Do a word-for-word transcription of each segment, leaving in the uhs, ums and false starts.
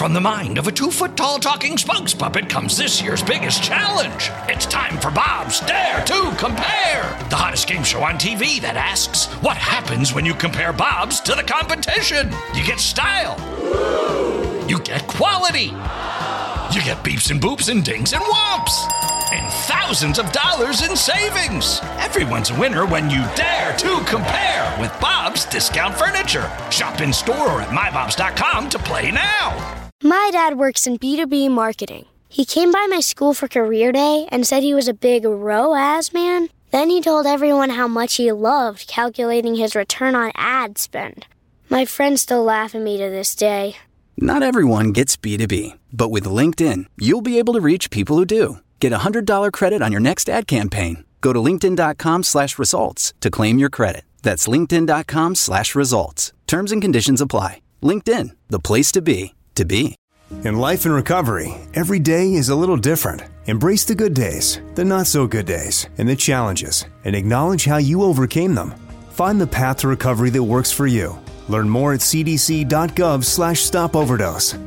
From the mind of a two-foot-tall talking spokes puppet comes this year's biggest challenge. It's time for Bob's Dare to Compare, the hottest game show on T V that asks, what happens when you compare Bobs to the competition? You get style. You get quality. You get beeps and boops and dings and whomps. And thousands of dollars in savings. Everyone's a winner when you dare to compare with Bob's Discount Furniture. Shop in store or at my bobs dot com to play now. My dad works in B two B marketing. He came by my school for career day and said he was a big R O A S man. Then he told everyone how much he loved calculating his return on ad spend. My friends still laugh at me to this day. Not everyone gets B two B, but with LinkedIn, you'll be able to reach people who do. Get a one hundred dollars credit on your next ad campaign. Go to linkedin.com slash results to claim your credit. That's linkedin.com slash results. Terms and conditions apply. LinkedIn, the place to be, to be. In life and recovery, every day is a little different. Embrace the good days, the not so good days, and the challenges, and acknowledge how you overcame them. Find the path to recovery that works for you. Learn more at cdc.gov slash stop overdose.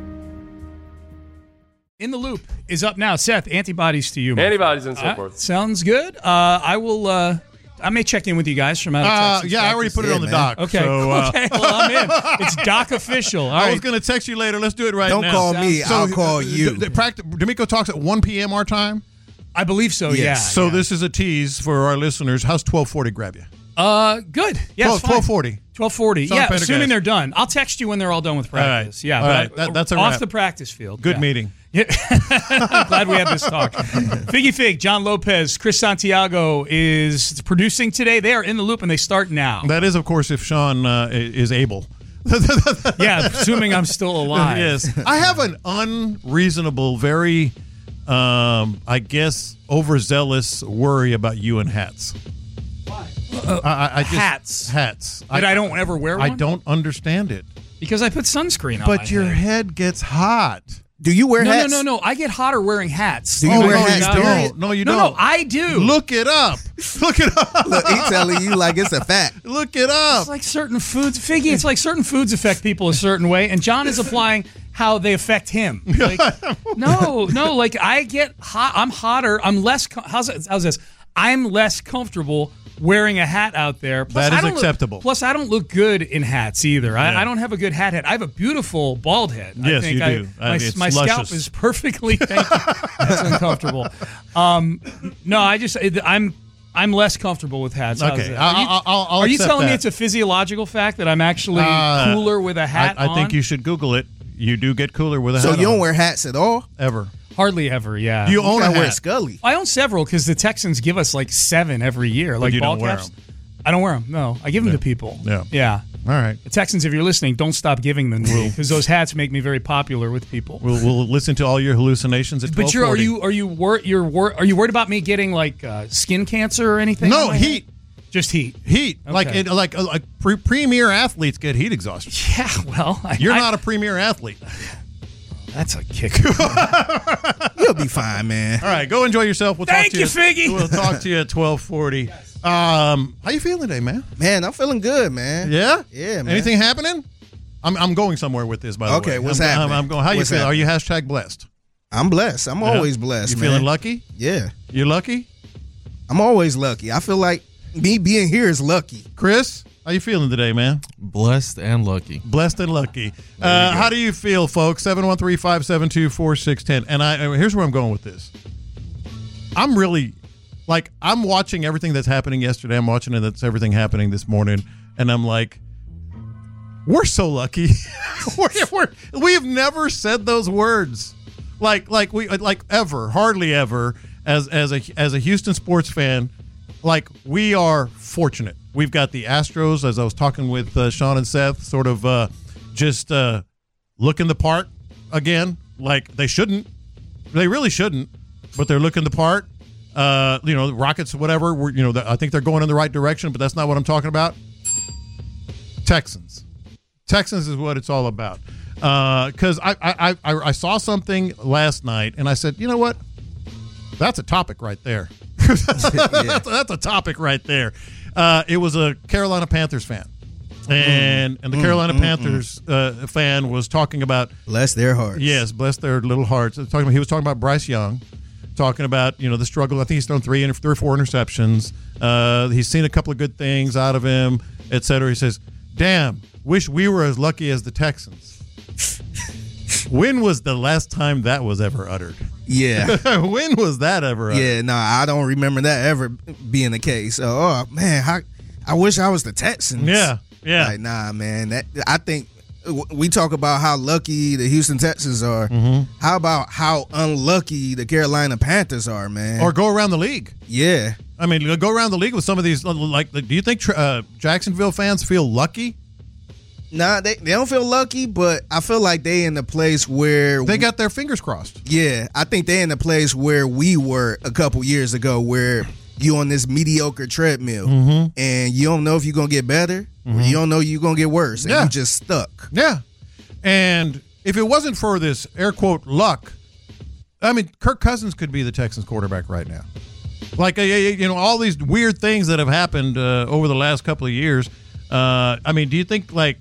In the Loop is up now. Seth, antibodies to you. Man. Antibodies and so uh, forth. Sounds good. Uh, I will. Uh, I may check in with you guys from out of uh, Texas. Yeah, I already put it yeah, on the man. dock. Okay. So, uh, okay. Well, I'm in. It's doc official. All I right. was going to text you later. Let's do it right Don't now. call me. So, I'll call you. D- D- Practi- D'Amico talks at one p.m. our time. I believe so. Yes. Yeah. So yeah. this is a tease for our listeners. How's twelve forty grab you? Uh, good. Yeah. twelve forty. twelve forty. Son Yeah, of Pendergast. assuming they're done. I'll text you when they're all done with practice. All right. Yeah. All but right. I- That- that's a off wrap. the practice field. Good yeah. meeting. Yeah. I'm glad we had this talk. Figgy Fig, John Lopez, Chris Santiago is producing today. They are in the loop and they start now. That is, of course, if Sean uh, is able. Yeah, assuming I'm still alive. Yes. I have an unreasonable, very, um, I guess, overzealous worry about you and hats. Why? Uh, I, I just, hats. Hats. That I, I don't ever wear one? I don't understand it. Because I put sunscreen on But my your head. head gets hot. Do you wear no, hats? No, no, no. I get hotter wearing hats. Do you oh, wear no, hats? you period? don't. No, you no, don't. no, I do. Look it up. Look it up. Look, he's telling you like it's a fact. Look it up. It's like certain foods, Figgy, it's like certain foods affect people a certain way, and John is applying how they affect him. Like, no, no, like I get hot, I'm hotter, I'm less, com- how's, it, how's this? I'm less comfortable wearing a hat out there. Plus, That is I don't acceptable. Look, plus, I don't look good in hats either. I, Yeah. I don't have a good hat head. I have a beautiful bald head. I Yes, think you I, do. My, Uh, it's my scalp luscious. is perfectly, thank you. That's uncomfortable. Um, no, I just, I'm I'm less comfortable with hats. How's Okay, that? I'll- Are you, I'll- I'll- I'll are you accept telling me that. it's a physiological fact that I'm actually Uh, cooler with a hat I, I on? think you should Google it. You do get cooler with a So hat you don't on. wear hats at all? Ever. Hardly ever, yeah. Do you own a I wear hat? Scully. I own several because the Texans give us like seven every year. Like you ball don't wear caps. 'em. I don't wear them. No, I give them Yeah. to people. Yeah. Yeah. All right. The Texans, if you're listening, don't stop giving them to me because those hats make me very popular with people. We'll, we'll listen to all your hallucinations at But you're, are twelve forty. you are you wor- you're wor- are you worried about me getting like uh, skin cancer or anything? No, on my heat. head? Just heat. Heat. Okay. Like it, like uh, like pre- premier athletes get heat exhaustion. Yeah. Well, I, You're I- not a premier athlete. That's a kick. You'll be fine, man. All right, go enjoy yourself. We'll Thank talk to you, you. Figgy. We'll talk to you at twelve forty. Um, how you feeling today, man? Man, I'm feeling good, man. Yeah. Yeah, man. Anything happening? I'm I'm going somewhere with this. By the way. Okay, what's I'm, happening? I'm, I'm going. How you What's feeling? Are happening? you hashtag blessed? I'm blessed. I'm Yeah? always blessed, You man. feeling lucky? Yeah. You lucky? I'm always lucky. I feel like me being here is lucky. Chris, how you feeling today, man? Blessed and lucky. Blessed and lucky. Uh, how do you feel, folks? seven one three, five seven two, four six one zero. And I and here's where I'm going with this. I'm really, like, I'm watching everything that's happening yesterday. I'm watching it. That's everything happening this morning. And I'm like, we're so lucky. we're, we're, we've never said those words. Like, like we, like ever, hardly ever, as as a as a Houston sports fan, like we are fortunate. We've got the Astros, as I was talking with uh, Sean and Seth, sort of uh, just uh, looking the part again. Like they shouldn't, they really shouldn't, but they're looking the part. Uh, you know, the Rockets, whatever. We're, you know, I think they're going in the right direction, but that's not what I'm talking about. Texans, Texans is what it's all about. Because uh, I, I I I saw something last night, and I said, you know what? That's a topic right there. that's, Yeah. that's, that's a topic right there. Uh, it was a Carolina Panthers fan. And and the Carolina mm, Panthers mm, uh, fan was talking about bless their hearts. Yes, bless their little hearts. Talking about, he was talking about Bryce Young, talking about you know the struggle. I think he's thrown three, three or four interceptions. Uh, he's seen a couple of good things out of him, et cetera. He says, "Damn, wish we were as lucky as the Texans." When was the last time that was ever uttered? Yeah. When was that ever uttered? Yeah, no, I don't remember that ever being the case. Oh, man, how, I wish I was the Texans. Yeah, yeah. Like, nah, man. That, I think we talk about how lucky the Houston Texans are. Mm-hmm. How about how unlucky the Carolina Panthers are, man? Or go around the league. Yeah. I mean, go around the league with some of these. Like, do you think uh, Jacksonville fans feel lucky? Nah, they, they don't feel lucky, but I feel like they in the place where they got their fingers crossed. Yeah, I think they in the place where we were a couple years ago, where you on this mediocre treadmill, mm-hmm. and you don't know if you're gonna get better, mm-hmm. or you don't know you're gonna get worse, and yeah. you just stuck. Yeah, and if it wasn't for this air quote luck, I mean, Kirk Cousins could be the Texans quarterback right now. Like, you know, all these weird things that have happened uh, over the last couple of years. Uh, I mean, do you think like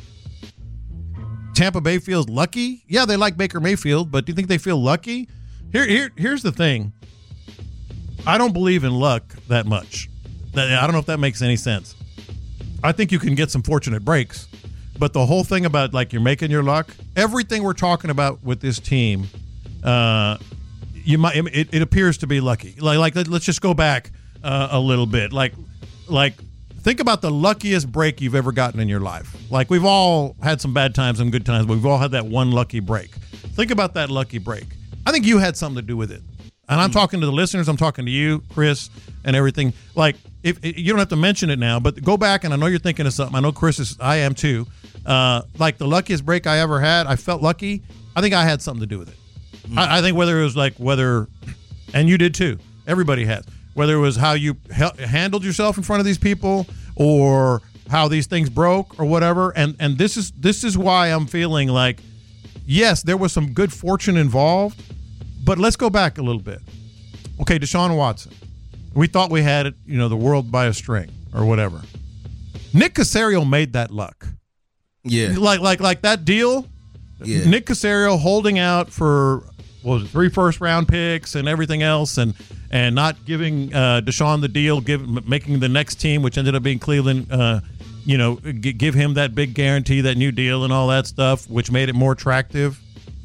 Tampa Bay feels lucky? Yeah, they like Baker Mayfield, but do you think they feel lucky? Here, here, here's the thing. I don't believe in luck that much. I don't know if that makes any sense. I think you can get some fortunate breaks, but the whole thing about like you're making your luck, everything we're talking about with this team, uh, you might it, it appears to be lucky. Like, like let's just go back uh, a little bit. Like, like. Think about the luckiest break you've ever gotten in your life. Like, we've all had some bad times and good times, but we've all had that one lucky break. Think about that lucky break. I think you had something to do with it. And I'm talking to the listeners. I'm talking to you, Chris, and everything. Like, if, if you don't have to mention it now, but go back, and I know you're thinking of something. I know Chris is, I am too. Uh, like, the luckiest break I ever had, I felt lucky. I think I had something to do with it. Mm. I, I think whether it was like, whether, and you did too. Everybody has. Whether it was how you he- handled yourself in front of these people or how these things broke or whatever. And and this is this is why I'm feeling like, yes, there was some good fortune involved, but let's go back a little bit. Okay, Deshaun Watson. We thought we had it, you know, the world by a string or whatever. Nick Caserio made that luck. Yeah. Like like like that deal. Yeah. Nick Caserio holding out for what was it, three first round picks and everything else, and and not giving uh, Deshaun the deal, give, making the next team, which ended up being Cleveland, uh, you know, g- give him that big guarantee, that new deal and all that stuff, which made it more attractive.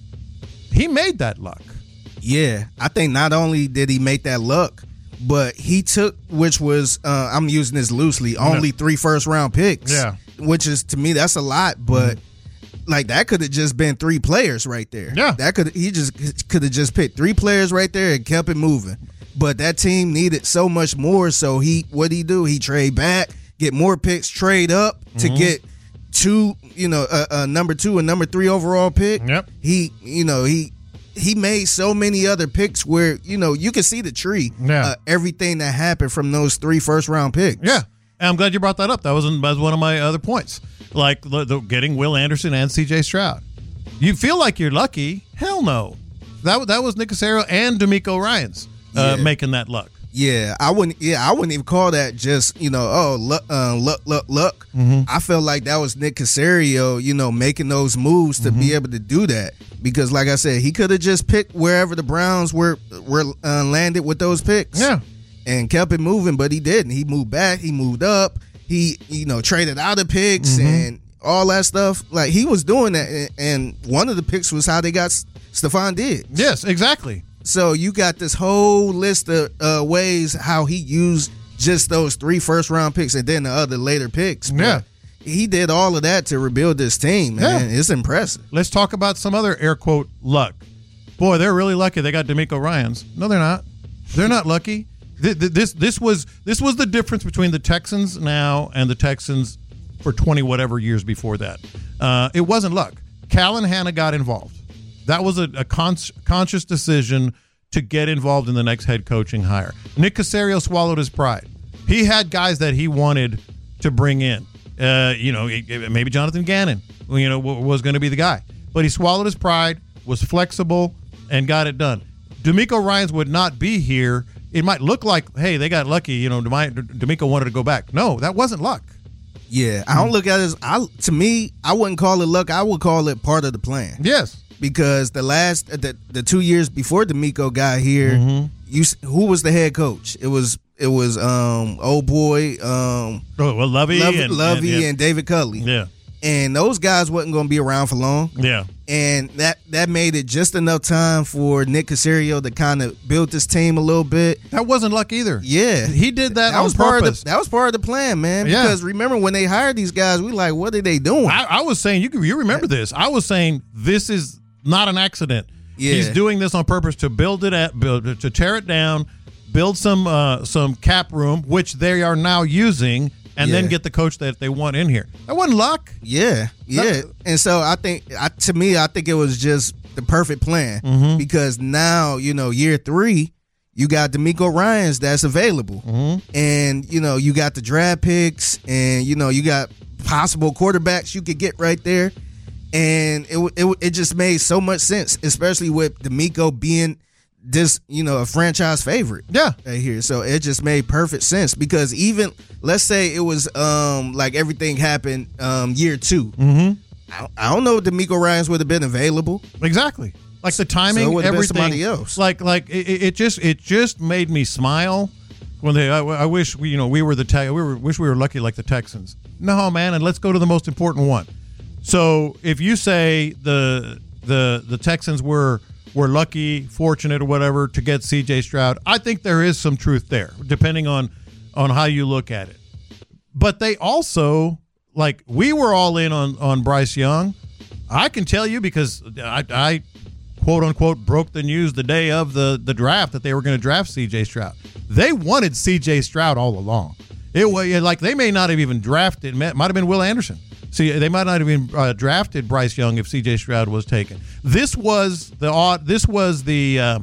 He made that luck. Yeah, I think not only did he make that luck, but he took, which was, uh, I'm using this loosely, only yeah. three first round picks. Yeah. Which is, to me, that's a lot, but mm-hmm. like that could have just been three players right there. Yeah. That could he just could have just picked three players right there and kept it moving. But that team needed so much more, so he what did he do? He trade back, get more picks, trade up to mm-hmm. get two, you know, a, a number two and number three overall pick. Yep. He, you know, he he made so many other picks where, you know, you can see the tree. Yeah. Uh, everything that happened from those three first round picks. Yeah. And I'm glad you brought that up. That was, that was one of my other points. Like the, the, getting Will Anderson and C J Stroud. You feel like you're lucky? Hell no. That that was Nick Caserio and D'Amico Ryans uh, Yeah. making that luck. Yeah, I wouldn't. Yeah, I wouldn't even call that just, you know, oh, luck, uh, luck, luck, luck. Mm-hmm. I felt like that was Nick Caserio, you know, making those moves to mm-hmm. be able to do that. Because, like I said, he could have just picked wherever the Browns were were uh, landed with those picks. Yeah, and kept it moving, but he didn't. He moved back. He moved up. He, you know, traded out of picks mm-hmm. and all that stuff. Like, he was doing that, and one of the picks was how they got Stephon Diggs. Yes, exactly. So you got this whole list of uh, ways how he used just those three first round picks and then the other later picks. But yeah. he did all of that to rebuild this team, man. Yeah. It's impressive. Let's talk about some other air quote luck. Boy, they're really lucky they got D'Amico Ryans. No, they're not. They're not lucky. This this was this was the difference between the Texans now and the Texans for twenty whatever years before that. Uh, it wasn't luck. Callan Hanna got involved. That was a, a con- conscious decision to get involved in the next head coaching hire. Nick Caserio swallowed his pride. He had guys that he wanted to bring in. Uh, you know, maybe Jonathan Gannon, you know, was going to be the guy. But he swallowed his pride, was flexible, and got it done. D'Amico Ryans would not be here. It might look like, hey, they got lucky. You know, D'Amico wanted to go back. No, that wasn't luck. Yeah, I don't look at it as, I, to me, I wouldn't call it luck. I would call it part of the plan. Yes. Because the last, the, the two years before DeMeco got here, Mm-hmm. you who was the head coach? It was it was um old boy um Oh, well, Lovey, Lovey, and, Lovey and, and David Culley. yeah. And those guys wasn't going to be around for long. Yeah. And that that made it just enough time for Nick Caserio to kind of build this team a little bit. That wasn't luck either. Yeah, He did that, that on was part purpose. of the, that was part of the plan, man. Yeah. Because remember when they hired these guys, we like, what are they doing? I, I was saying, you can, you remember this. I was saying this is not an accident. Yeah. He's doing this on purpose to build it at, build, to tear it down, build some uh, some cap room, which they are now using, and then Yeah. get the coach that they want in here. That wasn't luck. Yeah, yeah. And so I think, I, to me, I think it was just the perfect plan Mm-hmm. because now, you know, year three, you got DeMeco Ryans that's available. Mm-hmm. And, you know, you got the draft picks and, you know, you got possible quarterbacks you could get right there. And it it, it just made so much sense, especially with DeMeco being this, you know, a franchise favorite. Yeah. Right here. So it just made perfect sense because even let's say it was um like everything happened um year two. Mm-hmm. I, I don't know if DeMeco Ryans would have been available. Exactly. Like the timing, So it would've been everything. somebody else. Like, like it, it just, it just made me smile when they. I, I wish we, you know, we were the te- we were wish we were lucky like the Texans. No, man, and let's go to the most important one. So if you say the the the Texans were were lucky, fortunate, or whatever to get C J Stroud, I think there is some truth there, depending on on how you look at it. But they also, like, we were all in on on Bryce Young. I can tell you because I, I quote unquote broke the news the day of the the draft that they were going to draft C J Stroud. They wanted C J Stroud all along. It was like they may not have even drafted. Might have been Will Anderson. See, they might not have even uh, drafted Bryce Young if C J Stroud was taken. This was the odd. This was the uh,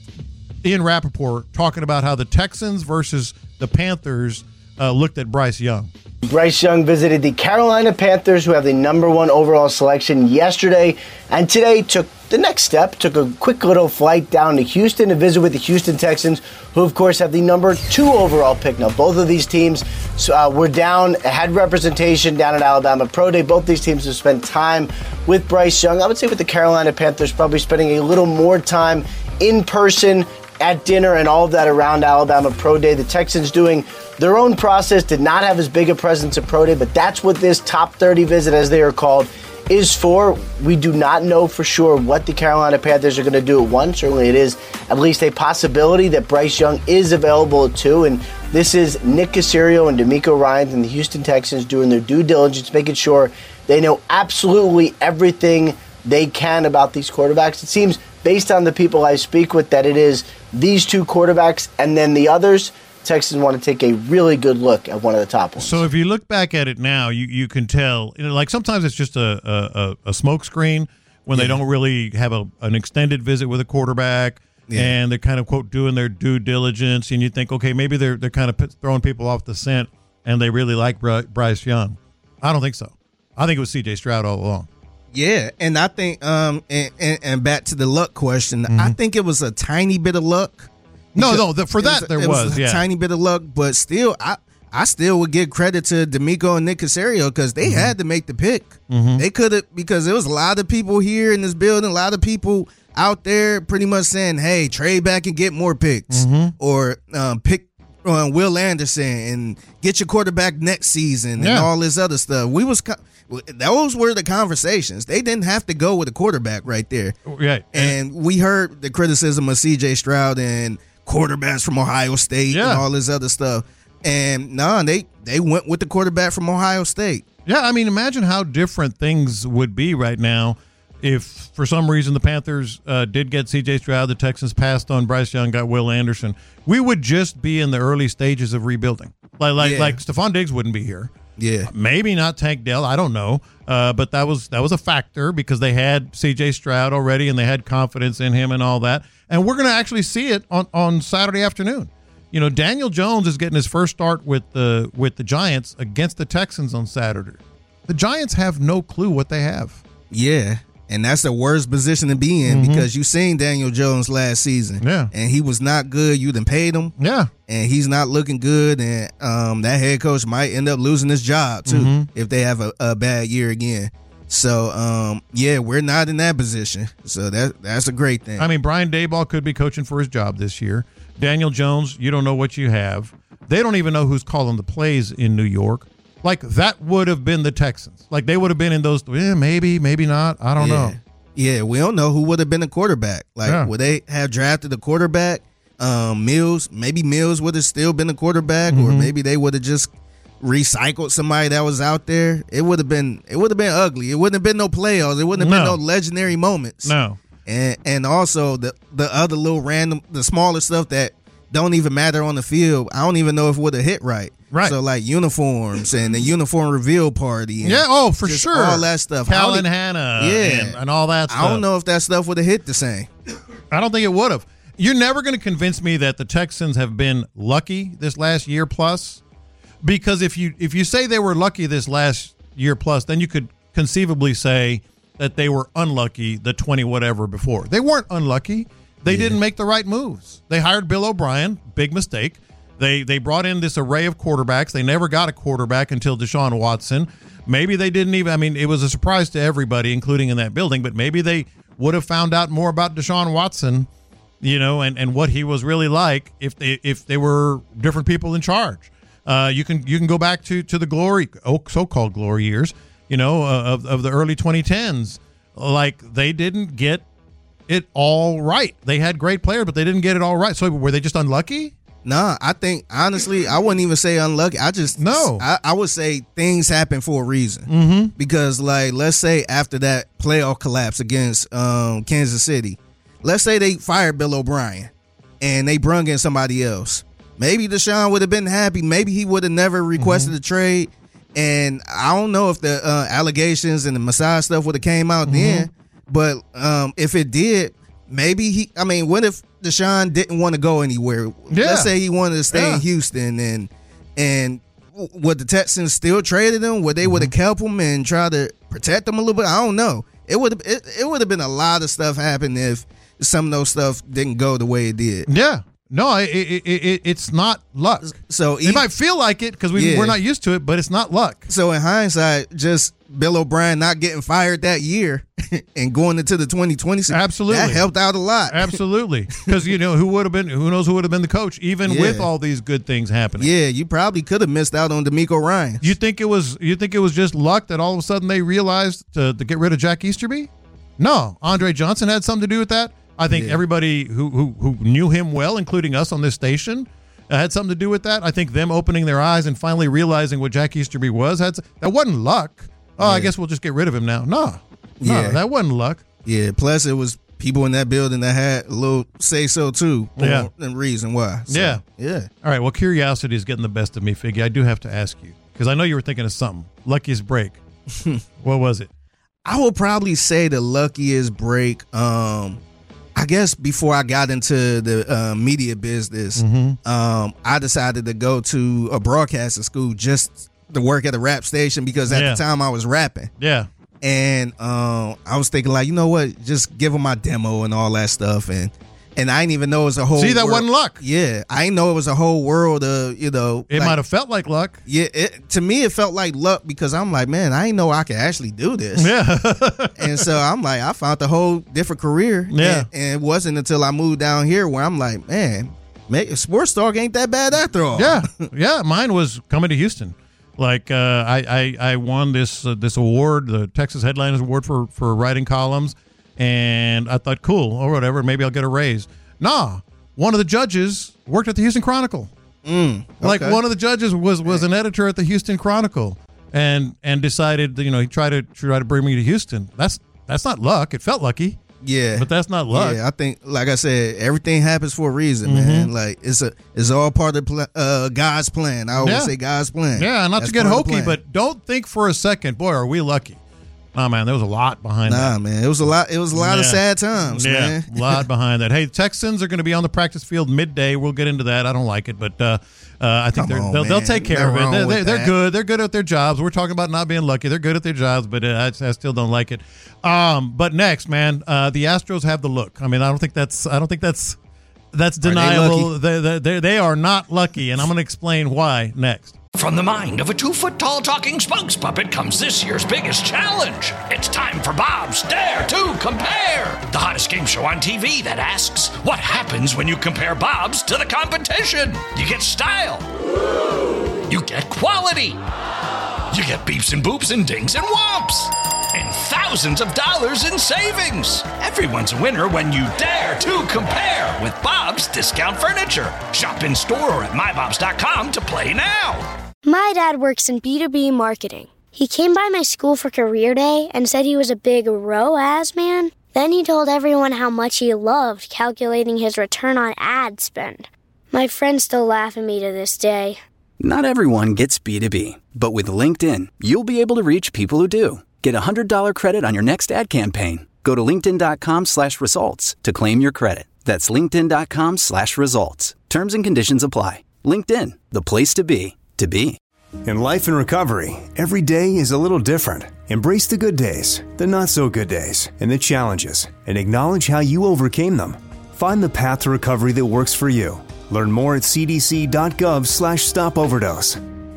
Ian Rappaport talking about how the Texans versus the Panthers uh, looked at Bryce Young. Bryce Young visited the Carolina Panthers, who have the number one overall selection yesterday, and today took the next step, took a quick little flight down to Houston to visit with the Houston Texans, who of course have the number two overall pick. Now, both of these teams uh, were down, had representation down at Alabama Pro Day. Both these teams have spent time with Bryce Young. I would say with the Carolina Panthers, probably spending a little more time in person at dinner and all of that around Alabama Pro Day. The Texans doing their own process, did not have as big a presence at Pro Day, but that's what this top thirty visit, as they are called, is for. We do not know for sure what the Carolina Panthers are going to do at one. Certainly it is at least a possibility that Bryce Young is available at two, and this is Nick Caserio and DeMeco Ryans and the Houston Texans doing their due diligence, making sure they know absolutely everything they can about these quarterbacks. It seems, based on the people I speak with, that it is these two quarterbacks and then the others. Texans want to take a really good look at one of the top ones. So if you look back at it now, you, you can tell, you know, like sometimes it's just a a, a smoke screen when Yeah. they don't really have a an extended visit with a quarterback, Yeah. and they're kind of quote doing their due diligence, and you think, okay, maybe they're they're kind of p- throwing people off the scent, and they really like Bry- Bryce Young. I don't think so. I think it was C J Stroud all along. Yeah, and I think um and, and, and back to the luck question, Mm-hmm. I think it was a tiny bit of luck. No, Because no, the, for it that was, there it was, a yeah. tiny bit of luck, but still, I I still would give credit to DeMeco and Nick Caserio because they Mm-hmm. had to make the pick. They could have, because there was a lot of people here in this building, a lot of people out there pretty much saying, "Hey, trade back and get more picks, Mm-hmm. or um, pick uh, Will Anderson and get your quarterback next season and Yeah. all this other stuff." We was co- those were the conversations. They didn't have to go with a quarterback right there. Right. And we heard the criticism of C J Stroud and quarterbacks from Ohio State Yeah. and all this other stuff. And no, nah, they they went with the quarterback from Ohio State. Yeah, I mean, imagine how different things would be right now if, for some reason, the Panthers uh, did get C J Stroud, the Texans passed on Bryce Young, got Will Anderson. We would just be in the early stages of rebuilding. Like, like, Yeah. like Stephon Diggs wouldn't be here. Yeah. Maybe not Tank Dell. I don't know. Uh, but that was that was a factor because they had C J Stroud already and they had confidence in him and all that. And we're going to actually see it on, on Saturday afternoon. You know, Daniel Jones is getting his first start with the with the Giants against the Texans on Saturday. The Giants have no clue what they have. Yeah. And that's the worst position to be in mm-hmm. because you seen Daniel Jones last season. Yeah. And he was not good. You done paid him. Yeah. And he's not looking good. And um, that head coach might end up losing his job, too, mm-hmm. if they have a, a bad year again. So, um, yeah, we're not in that position. So that that's a great thing. I mean, Brian Daboll could be coaching for his job this year. Daniel Jones, you don't know what you have. They don't even know who's calling the plays in New York. Like, that would have been the Texans. Like, they would have been in those, eh, maybe, maybe not. I don't yeah. know. Yeah, we don't know who would have been the quarterback. Like, yeah. would they have drafted a quarterback? Um, Mills, maybe Mills would have still been the quarterback, mm-hmm. or maybe they would have just recycled somebody that was out there. It would have been, it would have been ugly. It wouldn't have been no playoffs. It wouldn't have no. been no legendary moments. No. And and also the the other little random, the smaller stuff that don't even matter on the field. I don't even know if it would have hit right. Right. So, like, uniforms and the uniform reveal party. And yeah, oh, for sure. All that stuff. Cal and Hannah yeah. and, and all that stuff. I don't know if that stuff would have hit the same. I don't think it would have. You're never going to convince me that the Texans have been lucky this last year plus, because if you if you say they were lucky this last year plus, then you could conceivably say that they were unlucky the twenty whatever before. They weren't unlucky. They yeah. didn't make the right moves. They hired Bill O'Brien, big mistake. They they brought in this array of quarterbacks. They never got a quarterback until Deshaun Watson. Maybe they didn't even, I mean, it was a surprise to everybody, including in that building, but maybe they would have found out more about Deshaun Watson, you know, and, and what he was really like if they if they were different people in charge. Uh, you can you can go back to, to the glory, oh, so-called glory years, you know, uh, of, of the early twenty tens. Like, they didn't get it all right. They had great players, but they didn't get it all right. So were they just unlucky? Nah, I think, honestly, I wouldn't even say unlucky. I just, no. I, I would say things happen for a reason. Mm-hmm. Because, like, let's say after that playoff collapse against um, Kansas City, let's say they fired Bill O'Brien and they brung in somebody else. Maybe Deshaun would have been happy. Maybe he would have never requested mm-hmm. a trade. And I don't know if the uh, allegations and the massage stuff would have came out mm-hmm. then. But um, if it did, maybe he, I mean, what if Deshaun didn't want to go anywhere? Yeah. Let's say he wanted to stay yeah. in Houston, and and would the Texans still traded him? Would they mm-hmm. would have kept him and try to protect him a little bit? I don't know. It would have it, it would have been a lot of stuff happen if some of those stuff didn't go the way it did. Yeah. No, it, it, it, it's not luck. So it might feel like it because we, yeah. we're not used to it, but it's not luck. So in hindsight, just Bill O'Brien not getting fired that year and going into the twenty twenty season, absolutely, that helped out a lot. Absolutely, because you know who would have been, who knows who would have been the coach, even yeah. with all these good things happening. Yeah, you probably could have missed out on D'Amico Ryan. You think it was? You think it was just luck that all of a sudden they realized to, to get rid of Jack Easterby? No, Andre Johnson had something to do with that. I think yeah. everybody who, who who knew him well, including us on this station, uh, had something to do with that. I think them opening their eyes and finally realizing what Jack Easterby was, had that wasn't luck. Oh, yeah. I guess we'll just get rid of him now. No, no, yeah. that wasn't luck. Yeah, plus it was people in that building that had a little say-so, too, yeah. and reason why. So, yeah. Yeah. All right, well, curiosity is getting the best of me, Figgy. I do have to ask you, because I know you were thinking of something. Luckiest break. What was it? I would probably say the luckiest break, um, I guess before I got into the uh, media business, mm-hmm. um, I decided to go to a broadcasting school just to work at a rap station because at yeah. the time I was rapping. Yeah. And um, I was thinking, like, you know what? Just give them my demo and all that stuff. And and I didn't even know it was a whole See, that world. wasn't luck. Yeah. I didn't know it was a whole world of, you know. It like, might have felt like luck. Yeah. It, to me, it felt like luck because I'm like, man, I didn't know I could actually do this. Yeah. And so I'm like, I found a whole different career. Yeah. And, and it wasn't until I moved down here where I'm like, man, man sports talk ain't that bad after all. Yeah. Yeah. Mine was coming to Houston. Like uh, I, I, I won this uh, this award, the Texas Headliners Award for, for writing columns, and I thought, cool, or whatever, maybe I'll get a raise. Nah, one of the judges worked at the Houston Chronicle. Mm, okay. Like one of the judges was, was an editor at the Houston Chronicle, and and decided, you know, he tried to try to bring me to Houston. That's that's not luck. It felt lucky. Yeah, but that's not luck. Yeah, I think, like I said, everything happens for a reason, mm-hmm. man. Like it's a, it's all part of pl- uh, God's plan. I always yeah. say God's plan. Yeah, not that's to get hokey, but don't think for a second, boy, are we lucky? Oh man, there was a lot behind nah, that. Nah, man, it was a lot. It was a lot yeah. of sad times, yeah, man. a lot behind that. Hey, Texans are going to be on the practice field midday. We'll get into that. I don't like it, but uh, uh, I think they're, on, they'll, they'll take care Nothing of it. wrong They're, with they're that. good. They're good at their jobs. We're talking about not being lucky. They're good at their jobs, but uh, I, I still don't like it. Um, but next, man, uh, the Astros have the look. I mean, I don't think that's. I don't think that's. That's deniable. They, they, they, they are not lucky, and I'm going to explain why next. From the mind of a two-foot-tall talking spokes puppet comes this year's biggest challenge. It's time for Bob's Dare to Compare, the hottest game show on T V that asks, what happens when you compare Bob's to the competition? You get style. You get quality. You get beeps and boops and dings and whomps. And thousands of dollars in savings. Everyone's a winner when you dare to compare with Bob's Discount Furniture. Shop in store or at my bobs dot com to play now. My dad works in B two B marketing. He came by my school for career day and said he was a big R O A S man. Then he told everyone how much he loved calculating his return on ad spend. My friends still laugh at me to this day. Not everyone gets B two B, but with LinkedIn, you'll be able to reach people who do. Get a one hundred dollars credit on your next ad campaign. Go to linkedin.com slash results to claim your credit. That's linkedin.com slash results. Terms and conditions apply. LinkedIn, the place to be, to be. In life and recovery, every day is a little different. Embrace the good days, the not so good days, and the challenges, and acknowledge how you overcame them. Find the path to recovery that works for you. Learn more at cdc.gov slash stop overdose.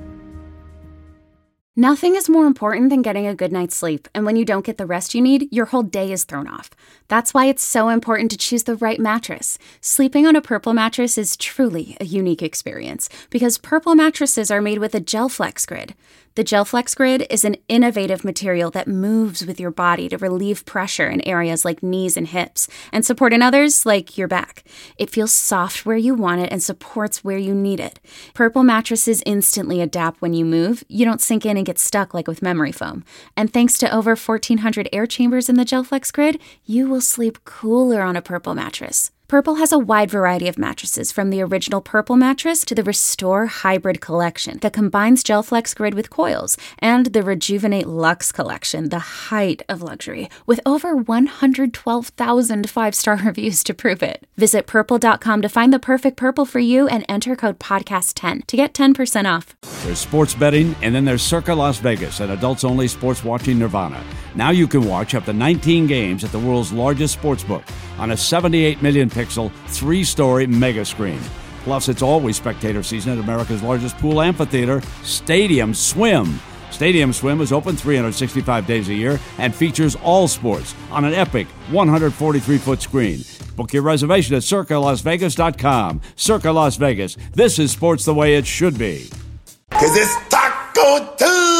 Nothing is more important than getting a good night's sleep, and when you don't get the rest you need, your whole day is thrown off. That's why it's so important to choose the right mattress. Sleeping on a Purple mattress is truly a unique experience because Purple mattresses are made with a GelFlex Grid. The GelFlex Grid is an innovative material that moves with your body to relieve pressure in areas like knees and hips and support in others like your back. It feels soft where you want it and supports where you need it. Purple mattresses instantly adapt when you move. You don't sink in and get stuck like with memory foam. And thanks to over fourteen hundred air chambers in the GelFlex Grid, you will sleep cooler on a Purple mattress. Purple has a wide variety of mattresses, from the original Purple mattress to the Restore Hybrid collection that combines GelFlex Grid with coils, and the Rejuvenate Luxe collection, the height of luxury, with over one hundred twelve thousand five-star reviews to prove it. Visit purple dot com to find the perfect Purple for you and enter code podcast ten to get ten percent off. There's sports betting, and then there's Circa Las Vegas, an adults-only sports watching nirvana. Now you can watch up to nineteen games at the world's largest sportsbook on a seventy-eight million pixel, three-story mega screen. Plus, it's always spectator season at America's largest pool amphitheater, Stadium Swim. Stadium Swim is open three hundred sixty-five days a year and features all sports on an epic one hundred forty-three foot screen. Book your reservation at circa las vegas dot com. Circa Las Vegas. This is sports the way it should be. Cause it's Taco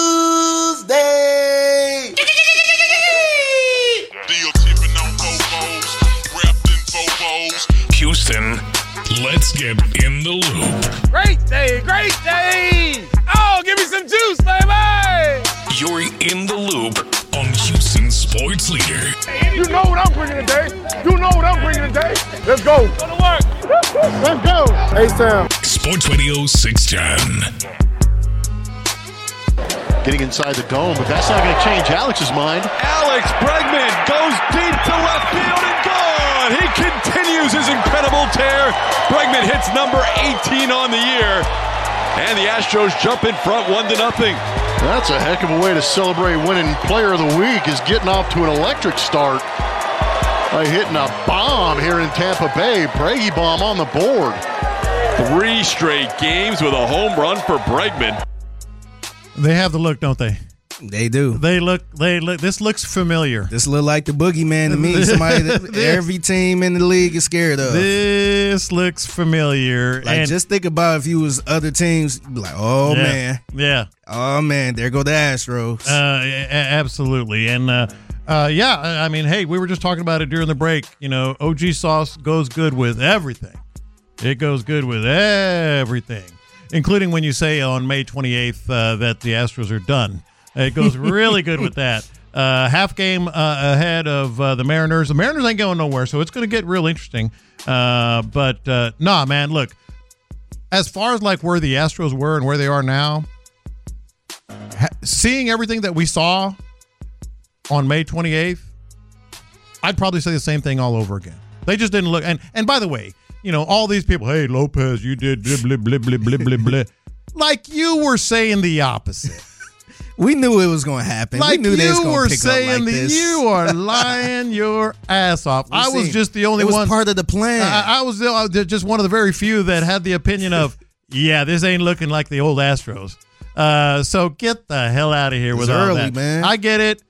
Tuesday! Houston, let's get in the loop. Great day, great day! Oh, give me some juice, baby! You're in the loop on Houston Sports Leader. You know what I'm bringing today. You know what I'm bringing today. Let's go. Go to work. Let's go. Hey, Sam. Sports Radio six ten. Getting inside the dome, but that's not going to change Alex's mind. Alex Bregman goes deep to left field and gone. He continues his incredible tear. Bregman hits number eighteen on the year. And the Astros jump in front one to nothing. That's a heck of a way to celebrate winning Player of the Week, is getting off to an electric start by hitting a bomb here in Tampa Bay. Breggy bomb on the board. Three straight games with a home run for Bregman. They have the look, don't they? They do. They look. They look. This looks familiar. This look like the boogeyman to me. Somebody that every team in the league is scared of. This looks familiar. Like, and just think about if you was other teams, you'd be like, oh yeah, man, yeah, oh man, there go the Astros. Uh, a- absolutely, and uh, uh, yeah. I mean, hey, we were just talking about it during the break. You know, O G sauce goes good with everything. It goes good with everything, including when you say on May twenty-eighth uh, that the Astros are done. It goes really good with that. Uh, half game uh, ahead of uh, the Mariners. The Mariners ain't going nowhere, so it's going to get real interesting. Uh, but, uh, nah, man, look. As far as, like, where the Astros were and where they are now, ha- seeing everything that we saw on May twenty-eighth, I'd probably say the same thing all over again. They just didn't look. And and by the way, you know, all these people, hey, Lopez, you did blah, blah, blah, blah, blah, blah, blah. Like you were saying the opposite. We knew it was going to happen. Like we knew they was you gonna were pick saying up like the, this. you are lying your ass off. We I was seen. just the only it was one. part of the plan. I, I was the, I was just one of the very few that had the opinion of, yeah, this ain't looking like the old Astros. Uh, so get the hell out of here It's with all early, that. man. I get it,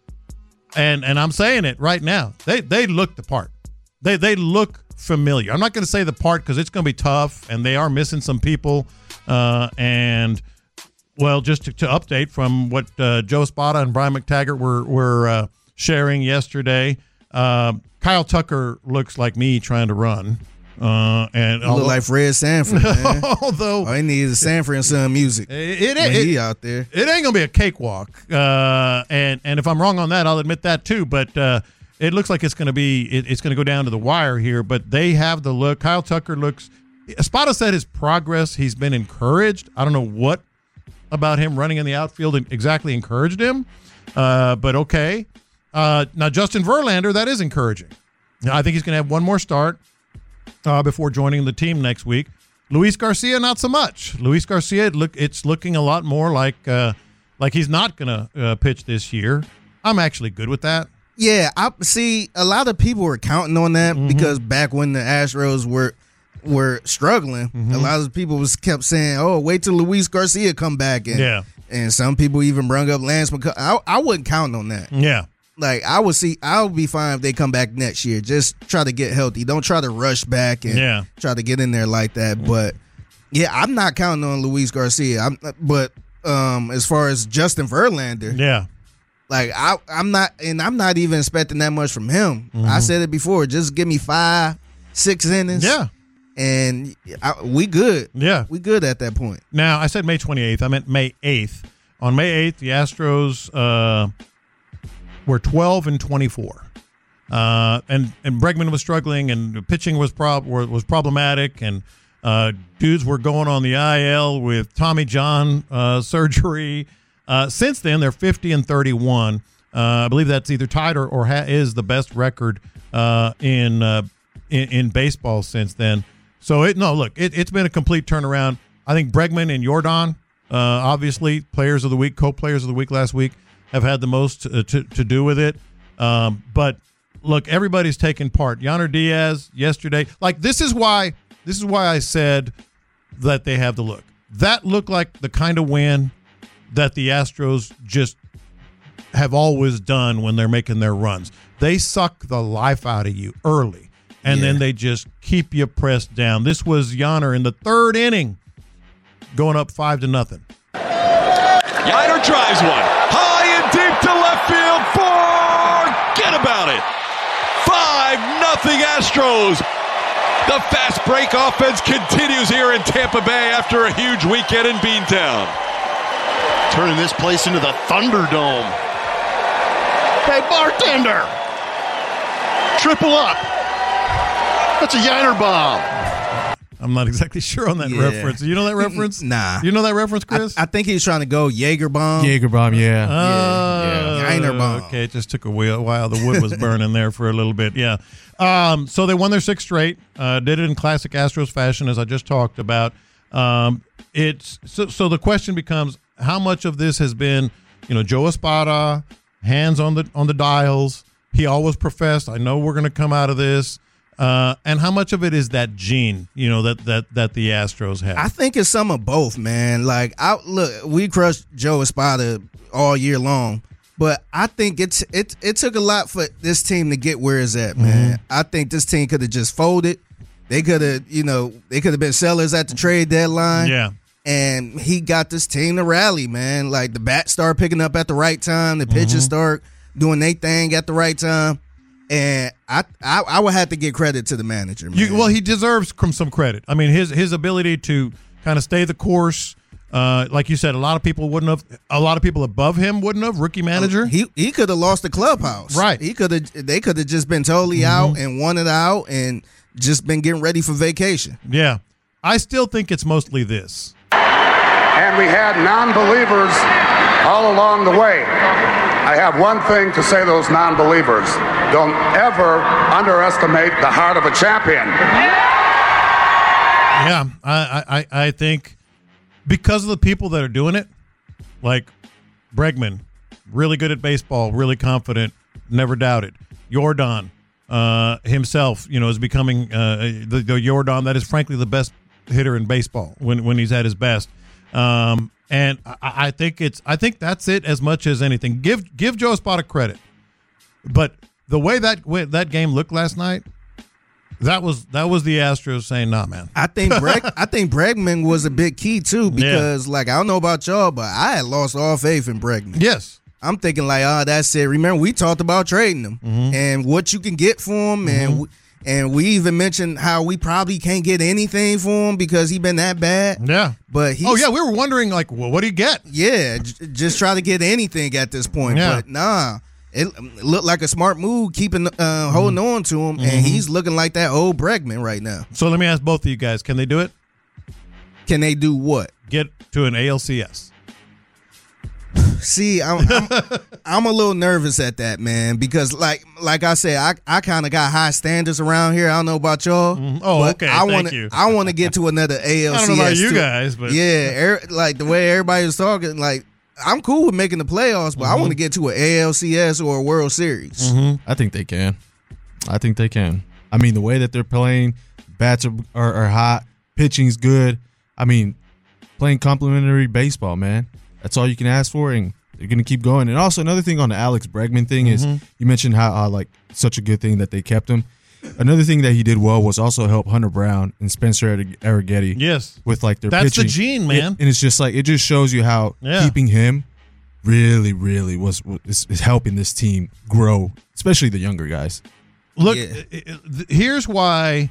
and and I'm saying it right now. They they look the part. They they look familiar. I'm not going to say the part because it's going to be tough, and they are missing some people. Uh, and well, just to, to update from what uh, Joe Espada and Brian McTaggart were were uh, sharing yesterday, uh, Kyle Tucker looks like me trying to run. Uh, and You look like Fred Sanford, man. although all he needs is Sanford and Son music. It, it, when it, he out there. It ain't gonna be a cakewalk. Uh, and and if I'm wrong on that, I'll admit that too. But uh, it looks like it's gonna be it, it's gonna go down to the wire here. But they have the look. Kyle Tucker looks. Espada said his progress. He's been encouraged. I don't know what about him running in the outfield exactly encouraged him. Uh, but okay. Uh, now Justin Verlander, that is encouraging. Now, I think he's gonna have one more start. Uh, before joining the team next week. Luis Garcia, not so much. Luis Garcia, it look, it's looking a lot more like uh, like he's not going to uh, pitch this year. I'm actually good with that. Yeah, I see. A lot of people were counting on that Mm-hmm. because back when the Astros were were struggling, Mm-hmm. a lot of people was kept saying, "Oh, wait till Luis Garcia come back." And, Yeah. and some people even brung up Lance McCullers. I, I wouldn't count on that. Yeah. Like I would see, I would be fine if they come back next year. Just try to get healthy. Don't try to rush back and Yeah. try to get in there like that. But yeah, I'm not counting on Luis Garcia. I'm, but um, as far as Justin Verlander, Yeah. like I, I'm not, and I'm not even expecting that much from him. Mhm. I said it before. Just give me five, six innings. Yeah. and I, we good. Yeah. We good at that point. Now, I said May twenty-eighth. I meant May eighth. On May eighth, the Astros uh, were twelve and twenty-four. Uh, and, and Bregman was struggling, and the pitching was prob- was problematic, and uh, dudes were going on the I L with Tommy John uh, surgery. Uh, since then, they're fifty and thirty-one. Uh, I believe that's either tied or, or ha- is the best record uh, in, uh, in in baseball since then. So, it no, look, it, it's been a complete turnaround. I think Bregman and Jordan, uh, obviously, players of the week, co-players of the week last week, have had the most uh, to, to do with it. Um, but, look, everybody's taken part. Yainer Diaz yesterday. Like, this is why this is why I said that they have the look. That looked like the kind of win that the Astros just have always done when they're making their runs. They suck the life out of you early, and Yeah. then they just keep you pressed down. This was Yainer in the third inning, going up five to nothing. Yainer drives one high and deep to left field. Forget about it. Five nothing Astros. The fast break offense continues here in Tampa Bay after a huge weekend in Beantown. Turning this place into the Thunderdome. Hey, bartender. Triple up. That's a Yainer bomb. I'm not exactly sure on that Yeah. reference. You know that reference? Nah. You know that reference, Chris? I, I think he's trying to go Jaeger bomb. Jaeger bomb, yeah. Uh, yeah. Yainer bomb. Okay, it just took a while. while. The wood was burning there for a little bit. Yeah. Um, so they won their sixth straight. Uh, did it in classic Astros fashion, as I just talked about. Um, it's so, so the question becomes, how much of this has been, you know, Joe Espada, hands on the on the dials. He always professed, I know we're going to come out of this. Uh, and how much of it is that gene, you know, that that that the Astros have? I think it's some of both, man. Like, I look, we crushed Joe Espada all year long, but I think it's it it took a lot for this team to get where it's at, man. Mm-hmm. I think this team could have just folded. They could have, you know, they could have been sellers at the trade deadline. Yeah. And he got this team to rally, man. Like, the bats start picking up at the right time, the pitches Mm-hmm. start doing their thing at the right time. And I, I, I would have to give credit to the manager, man. You, well, he deserves com- some credit. I mean, his his ability to kind of stay the course. Uh, like you said, a lot of people wouldn't have. A lot of people above him wouldn't have. Rookie manager. He he could have lost the clubhouse. Right. He could have. They could have just been totally Mm-hmm. out and won it out and just been getting ready for vacation. Yeah, I still think it's mostly this. And we had non-believers all along the way. I have one thing to say to those non-believers. Don't ever underestimate the heart of a champion. Yeah, I, I, I think because of the people that are doing it, like Bregman, really good at baseball, really confident, never doubted. Jordan uh, himself, you know, is becoming uh, the, the Jordan that is frankly the best hitter in baseball when, when he's at his best. Um, and I, I think it's I think that's it as much as anything. Give give Joe Espada credit, but the way that way that game looked last night. That was that was the Astros saying, "Nah, man." I think Breg, I think Bregman was a big key too because, yeah. like, I don't know about y'all, but I had lost all faith in Bregman. Yes, I'm thinking like, oh, that's it. Remember, we talked about trading him mm-hmm. and what you can get for him, mm-hmm. and we, and we even mentioned how we probably can't get anything for him because he been that bad. Yeah, but he's, oh yeah, we were wondering like, well, what do you get? Yeah, j- just try to get anything at this point. Yeah. But nah. It looked like a smart move, keeping uh, holding mm-hmm. on to him, and mm-hmm. he's looking like that old Bregman right now. So let me ask both of you guys: can they do it? Can they do what? Get to an A L C S. See, I'm, I'm I'm a little nervous at that, man, because like like I said, I, I kind of got high standards around here. I don't know about y'all. Mm-hmm. Oh, but okay. I Thank wanna, you. I want to get to another A L C S. I don't know about you too. guys, but yeah, er, like the way everybody was talking, like. I'm cool with making the playoffs, but mm-hmm. I want to get to an A L C S or a World Series. Mm-hmm. I think they can. I think they can. I mean, the way that they're playing, bats are, are, are hot, pitching's good. I mean, playing complimentary baseball, man. That's all you can ask for, and they're going to keep going. And also, another thing on the Alex Bregman thing mm-hmm. is you mentioned how, uh, like, such a good thing that they kept him. Another thing that he did well was also help Hunter Brown and Spencer Arrighetti. Yes, with like their that's pitching. the gene, man. It, and it's just like it just shows you how yeah. keeping him really, really was is, is helping this team grow, especially the younger guys. Look, yeah. it, it, here's why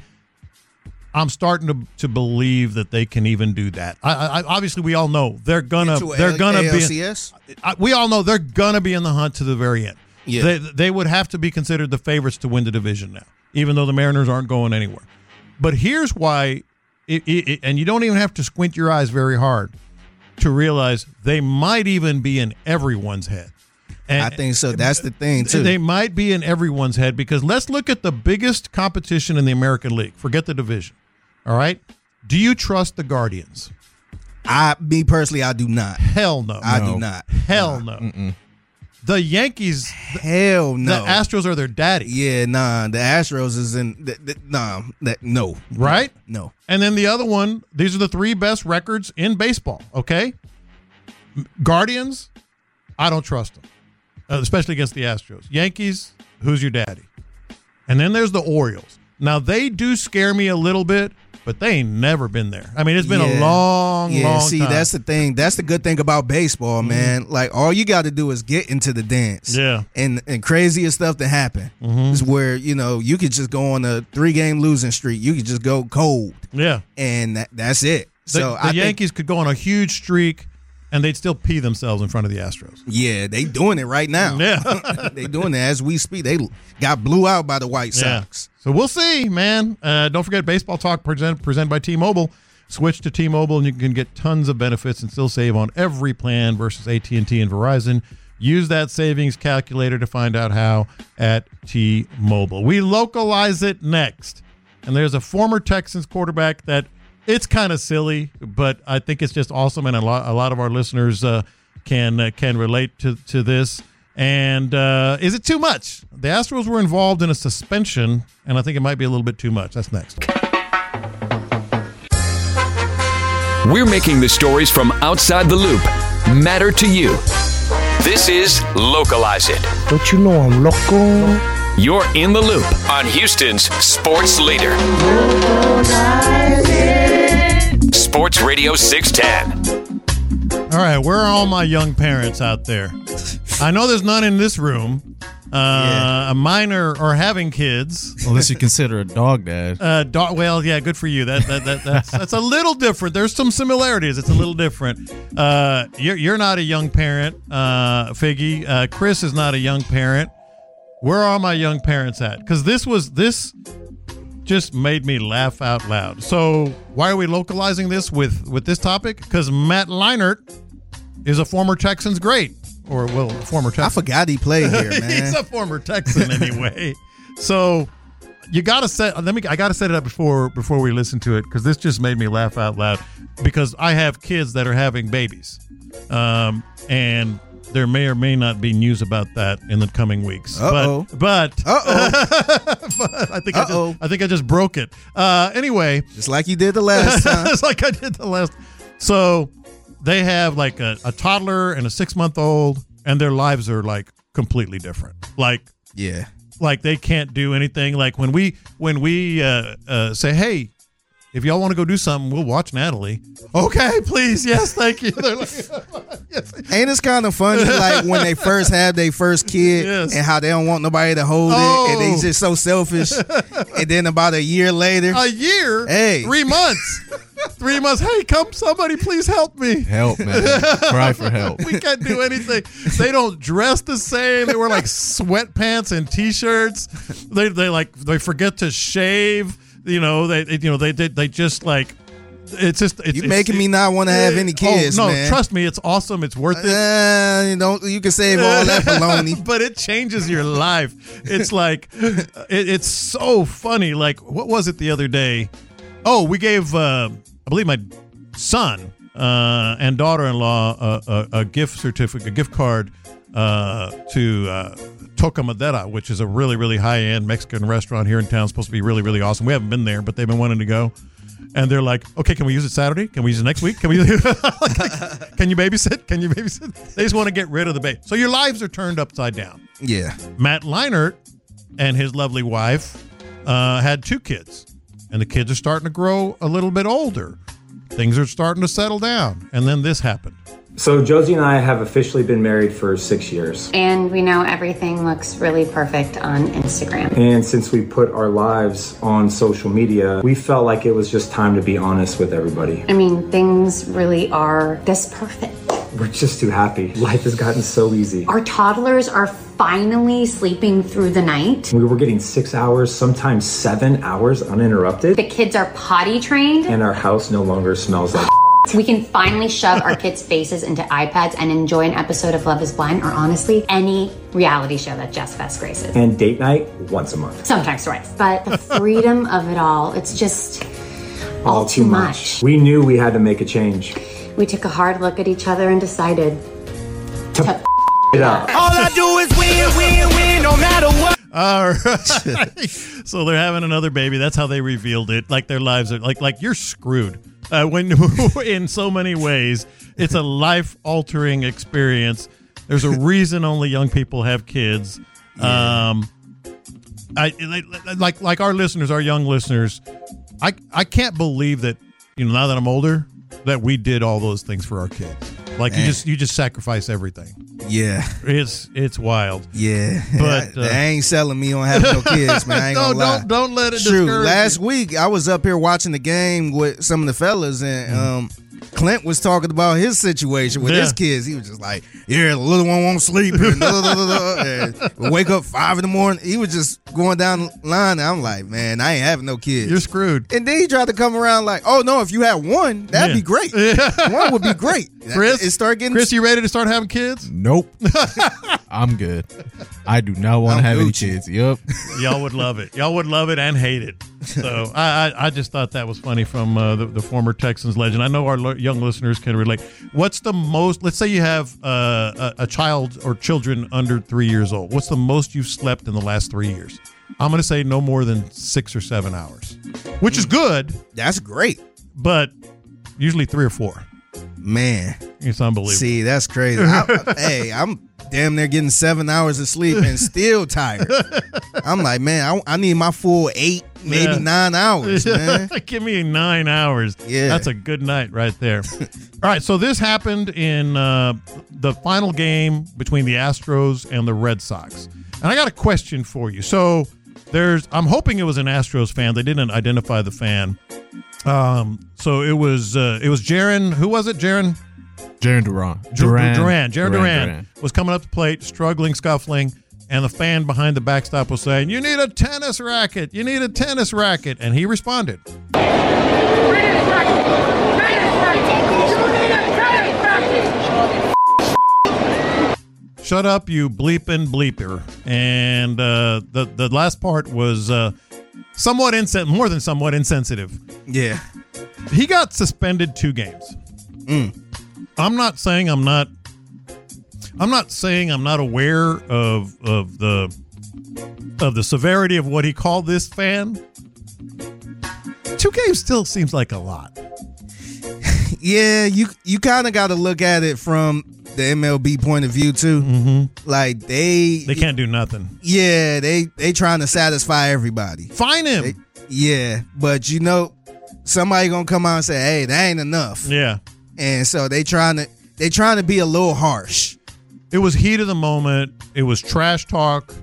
I'm starting to to believe that they can even do that. I, I obviously we all know they're gonna they're gonna A L C S? be. I, we all know they're gonna be in the hunt to the very end. Yeah. They they would have to be considered the favorites to win the division now, even though the Mariners aren't going anywhere. But here's why, it, it, it, and you don't even have to squint your eyes very hard to realize they might even be in everyone's head. And I think so. That's the thing, too. They might be in everyone's head because let's look at the biggest competition in the American League. Forget the division. All right? Do you trust the Guardians? I, me personally, I do not. Hell no. I no. do not. Hell no. Mm-mm. The Yankees, hell no. The Astros are their daddy. Yeah, nah. The Astros is in. The, the, nah, that no. Right? No. And then the other one. These are the three best records in baseball. Okay. Guardians, I don't trust them, uh, especially against the Astros. Yankees, who's your daddy? And then there's the Orioles. Now they do scare me a little bit, but they ain't never been there. I mean, it's been yeah. a long, yeah, long see, time. that's the thing. That's the good thing about baseball, mm-hmm. man. Like, all you got to do is get into the dance. Yeah. And and craziest stuff to happen mm-hmm. is where, you know, you could just go on a three-game losing streak. You could just go cold. Yeah. And that, that's it. The, so the I Yankees think, could go on a huge streak, and they'd still pee themselves in front of the Astros. Yeah, they doing it right now. Yeah. They doing it as we speak. They got blew out by the White Sox. Yeah. So we'll see, man. Uh, don't forget Baseball Talk present, presented by T-Mobile. Switch to T-Mobile, and you can get tons of benefits and still save on every plan versus A T and T and Verizon. Use that savings calculator to find out how at T-Mobile. We localize it next. And there's a former Texans quarterback that it's kind of silly, but I think it's just awesome, and a lot, a lot of our listeners uh, can uh, can relate to, to this. And uh, is it too much? The Astros were involved in a suspension, and I think it might be a little bit too much. That's next. We're making the stories from outside the loop matter to you. This is Localize It. Don't you know I'm local? You're in the loop on Houston's sports leader. Sports Radio six ten. All right, where are all my young parents out there? I know there's none in this room. Uh, yeah. Mine are, are having kids. Unless you consider a dog dad. Uh, dog, well, yeah, good for you. That, that, that that's that's a little different. There's some similarities. It's a little different. Uh, you're you're not a young parent, uh, Figgy. Uh, Chris is not a young parent. Where are my young parents at? Because this was this just made me laugh out loud. So why are we localizing this with with this topic? Because Matt Leinart is a former Texans great. or well, former Texan. I forgot he played here, man. He's a former Texan anyway. So you gotta set. Let me. I gotta set it up before before we listen to it because this just made me laugh out loud because I have kids that are having babies, um, and there may or may not be news about that in the coming weeks. Uh-oh. But, but, Uh-oh. but I think I just, I think I just broke it. Uh, anyway, just like you did the last time. Just like I did the last. So they have like a, a toddler and a six month old, and their lives are like completely different. Like yeah, like they can't do anything. Like when we when we uh, uh, say, hey, if y'all want to go do something, we'll watch Natalie. Okay, please. Yes, thank you. They're like, yes. Ain't this kind of funny, like when they first have their first kid Yes. and how they don't want nobody to hold Oh. it and they just so selfish. And then about a year later. A year? Hey. Three months. Three months. Hey, come, somebody please help me. Help, man. Cry for help. We can't do anything. They don't dress the same. They wear like sweatpants and t-shirts. They they like they forget to shave. You know, they, they you know they, they they just like it's just it's, You it's, making it, me not want to have any kids, oh, no, man. trust me, it's awesome. It's worth it. Uh, you don't. You can save all that baloney. But it changes your life. It's like it, it's so funny. Like what was it the other day? Oh, we gave uh, I believe my son uh, and daughter-in-law a, a, a gift certificate, a gift card uh, to uh, Toca Madera, which is a really, really high-end Mexican restaurant here in town. It's supposed to be really, really awesome. We haven't been there, but they've been wanting to go. And they're like, okay, can we use it Saturday? Can we use it next week? Can we? Can you babysit? Can you babysit? They just want to get rid of the baby. So your lives are turned upside down. Yeah. Matt Leinart and his lovely wife uh, had two kids. And the kids are starting to grow a little bit older. Things are starting to settle down. And then this happened. So Josie and I have officially been married for six years. And we know everything looks really perfect on Instagram. And since we put our lives on social media, we felt like it was just time to be honest with everybody. I mean, things really are this perfect. We're just too happy. Life has gotten so easy. Our toddlers are finally sleeping through the night. We were getting six hours, sometimes seven hours uninterrupted. The kids are potty trained. And our house no longer smells like We can finally shove our kids' faces into iPads and enjoy an episode of Love is Blind or honestly, any reality show that Jess Fest graces. And date night once a month. Sometimes twice. But the freedom of it all, it's just all, all too, too much. much. We knew we had to make a change. We took a hard look at each other and decided to, to f- it up. All I do is win, win, win, no matter what. All right. So they're having another baby. That's how they revealed it. Like their lives are like like you're screwed. Uh, when in so many ways, it's a life-altering experience. There's a reason only young people have kids. Yeah. Um, I like like our listeners, our young listeners. I I can't believe that you know now that I'm older that we did all those things for our kids. Like man. you just you just sacrifice everything. Yeah, it's it's wild. Yeah, but uh, they ain't selling me on having no kids, man. I ain't no, gonna lie. Don't don't let it. True. Discourage Last you. week I was up here watching the game with some of the fellas, and mm-hmm. um, Clint was talking about his situation with yeah. his kids. He was just like, "Yeah, the little one won't sleep, and, blah, blah, blah, blah, and we'll wake up five in the morning." He was just going down the line. And I'm like, "Man, I ain't having no kids. You're screwed." And then he tried to come around like, "Oh no, if you had one, that'd yeah. be great. Yeah. One would be great." Chris, it start getting. Chris, you ready to start having kids? Nope. I'm good. I do not want to have any kids. Yep. Y'all would love it. Y'all would love it and hate it. So I, I, I just thought that was funny from uh, the, the former Texans legend. I know our lo- young listeners can relate. What's the most? Let's say you have uh, a, a child or children under three years old. What's the most you've slept in the last three years? I'm going to say no more than six or seven hours, which is good. That's great, but usually three or four. Man, it's unbelievable. See, that's crazy. I, hey, I'm damn near getting seven hours of sleep and still tired. I'm like, man, I, I need my full eight, maybe yeah. nine hours, man. Give me nine hours. Yeah. That's a good night right there. All right, so this happened in uh, the final game between the Astros and the Red Sox. And I got a question for you. So there's, I'm hoping it was an Astros fan. They didn't identify the fan. Um, so it was uh, it was Jaron. Who was it? Jaron. Jaron Duran. Duran. Duran. Jaron Duran, Duran was coming up the plate, struggling, scuffling, and the fan behind the backstop was saying, "You need a tennis racket. You need a tennis racket." And he responded. Tennis racket. Tennis racket. You need a tennis racket. shut up, you bleeping bleeper. And uh, the, the last part was uh, somewhat insen- more than somewhat insensitive. Yeah. He got suspended two games. Mm. I'm not saying I'm not I'm not saying I'm not aware of of the of the severity of what he called this fan. Two games still seems like a lot. Yeah, you you kind of got to look at it from the M L B point of view too. Mm-hmm. Like they they can't do nothing. Yeah, they they trying to satisfy everybody. Fine him. They, yeah, but you know, somebody gonna come out and say, "Hey, that ain't enough." Yeah, and so they trying to they trying to be a little harsh. It was heat of the moment. It was trash talk,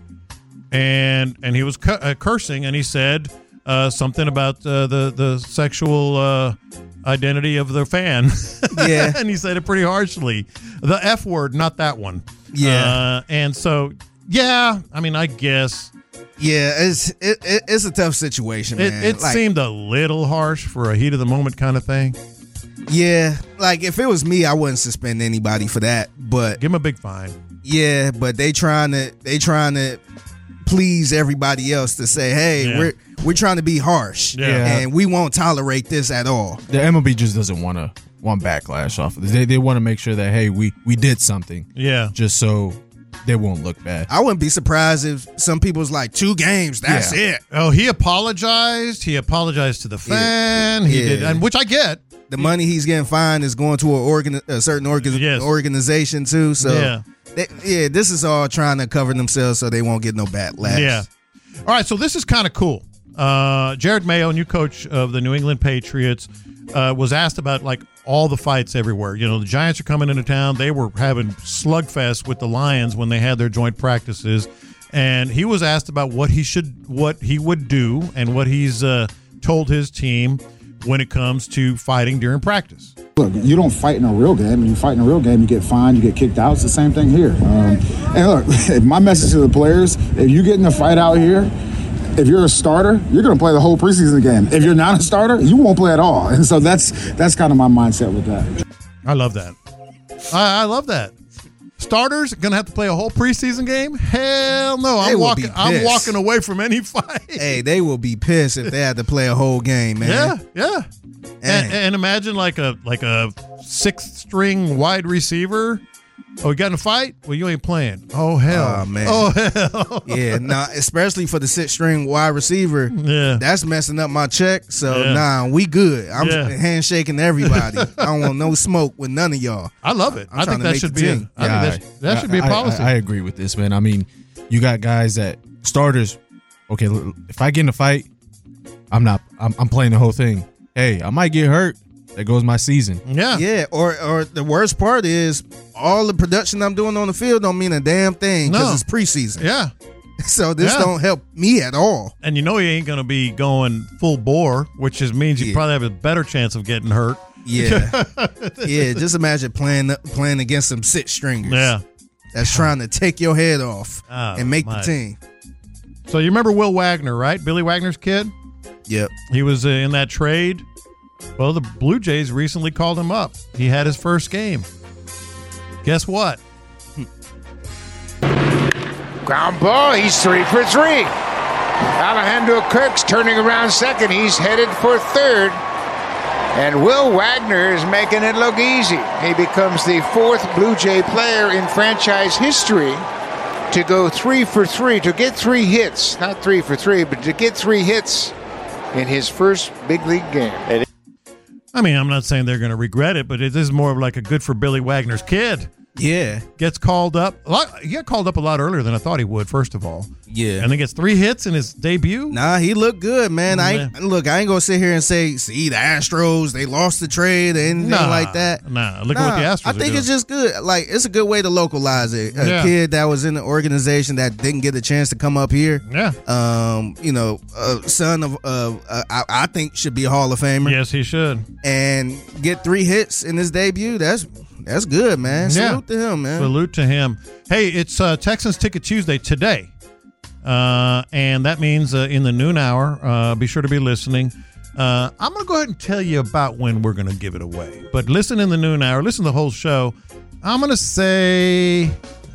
and and he was cu- uh, cursing, and he said uh, something about uh, the the sexual uh, identity of the fan. Yeah, and he said it pretty harshly. The F word, not that one. Yeah, uh, and so yeah, I mean, I guess. Yeah, it's it, it, it's a tough situation, It, man. it like, seemed a little harsh for a heat of the moment kind of thing. Yeah, like if it was me, I wouldn't suspend anybody for that. But give him a big fine. Yeah, but they trying to they trying to please everybody else to say, hey, Yeah. we're we're trying to be harsh, Yeah. and we won't tolerate this at all. The M L B just doesn't want to want backlash off of this. They they want to make sure that hey, we we did something. Yeah, just so they won't look bad. I wouldn't be surprised if some people's like two games. That's Yeah. it. Oh, he apologized. He apologized to the fan. He Yeah. did, and which I get. The money he's getting fined is going to a, organ, a certain organ, organization too. So Yeah. they, yeah, this is all trying to cover themselves so they won't get no backlash. Yeah. All right, so this is kind of cool. Uh, Jared Mayo, new coach of the New England Patriots, uh, was asked about like all the fights everywhere. You know, the Giants are coming into town. They were having slugfest with the Lions when they had their joint practices, and he was asked about what he should, what he would do, and what he's uh, told his team when it comes to fighting during practice. Look, you don't fight in a real game. When you fight in a real game, you get fined, you get kicked out. It's the same thing here. Um, and look, my message to the players, if you get in a fight out here, if you're a starter, you're going to play the whole preseason game. If you're not a starter, you won't play at all. And so that's that's kind of my mindset with that. I love that. I, I love that. Starters going to have to play a whole preseason game? Hell no. They I'm will walking be I'm pissed. walking away from any fight. Hey, they will be pissed if they had to play a whole game, man. Yeah, yeah. And, and imagine like a like a sixth string wide receiver. Oh, you got in a fight? Well, you ain't playing. Oh hell, Oh, man. Oh hell. Yeah, nah, especially for the sixth string wide receiver. Yeah. That's messing up my check. So, Yeah. nah, we good. I'm Yeah. handshaking everybody. I don't want no smoke with none of y'all. I love it. I'm I trying think to that make should the be a, team. I Yeah, think that, sh- that I- should be a I- policy. I, I agree with this, man. I mean, you got guys that starters. Okay, l- if I get in a fight, I'm not. I'm, I'm playing the whole thing. Hey, I might get hurt. There goes my season. Yeah, yeah. Or, or the worst part is all the production I'm doing on the field don't mean a damn thing because No. it's preseason. Yeah. So this Yeah. don't help me at all. And you know he ain't going to be going full bore, which is means you Yeah. probably have a better chance of getting hurt. Yeah, yeah. Just imagine playing playing against some six stringers. Yeah. that's trying to take your head off Oh, and make my. the team. So you remember Will Wagner, right? Billy Wagner's kid? Yep. He was uh, in that trade. Well, the Blue Jays recently called him up. He had his first game. Guess what? Ground ball. He's three for three. Alejandro Kirk's turning around second. He's headed for third. And Will Wagner is making it look easy. He becomes the fourth Blue Jay player in franchise history to go three for three, to get three hits. Not three for three, but to get three hits in his first big league game. I mean, I'm not saying they're going to regret it, but it is more of like a good for Billy Wagner's kid. Yeah. Gets called up. A lot, he got called up a lot earlier than I thought he would, first of all. Yeah. And then gets three hits in his debut. Nah, he looked good, man. I ain't, look, I ain't gonna sit here and say, see, the Astros, they lost the trade or anything Nah, like that. Nah, look Nah, at what the Astros I are think doing. it's just good. Like, it's a good way to localize it. A Yeah. kid that was in the organization that didn't get a chance to come up here. Yeah. Um, you know, a son of, uh, uh, I, I think should be a Hall of Famer. Yes, he should. And get three hits in his debut. That's that's good, man. Salute to him, man. Salute to him. Hey, it's uh, Texans Ticket Tuesday today. Uh, and that means uh, in the noon hour, uh, be sure to be listening. Uh, I'm going to go ahead and tell you about when we're going to give it away. But listen in the noon hour. Listen to the whole show. I'm going to say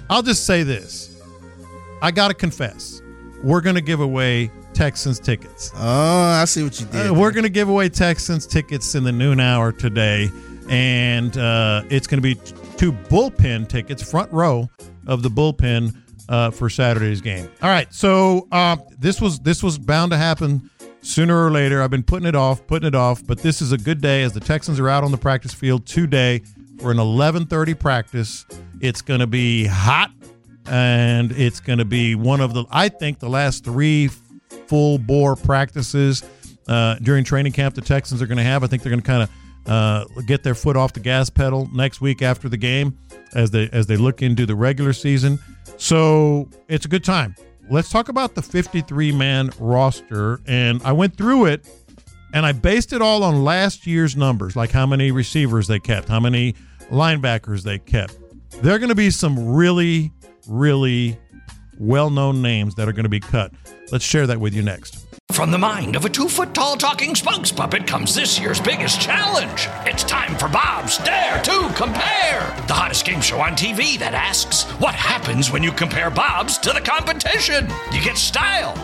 I'll just say this. I got to confess. We're going to give away Texans tickets. Oh, I see what you did. Uh, we're going to give away Texans tickets in the noon hour today. And uh, it's going to be two bullpen tickets, front row of the bullpen uh, for Saturday's game. All right, so uh, this was this was bound to happen sooner or later. I've been putting it off, putting it off, but this is a good day as the Texans are out on the practice field today for an eleven thirty practice. It's going to be hot, and it's going to be one of the, I think, the last three full-bore practices uh, during training camp the Texans are going to have. I think they're going to kind of Uh, get their foot off the gas pedal next week after the game as they as they look into the regular season. So it's a good time. Let's talk about the fifty-three man roster. And I went through it, and I based it all on last year's numbers, like how many receivers they kept, how many linebackers they kept. There are going to be some really, really well-known names that are going to be cut. Let's share that with you next. From the mind of a two-foot-tall talking spokes puppet comes this year's biggest challenge. It's time for Bob's Dare to Compare, the hottest game show on T V that asks, what happens when you compare Bob's to the competition? You get style.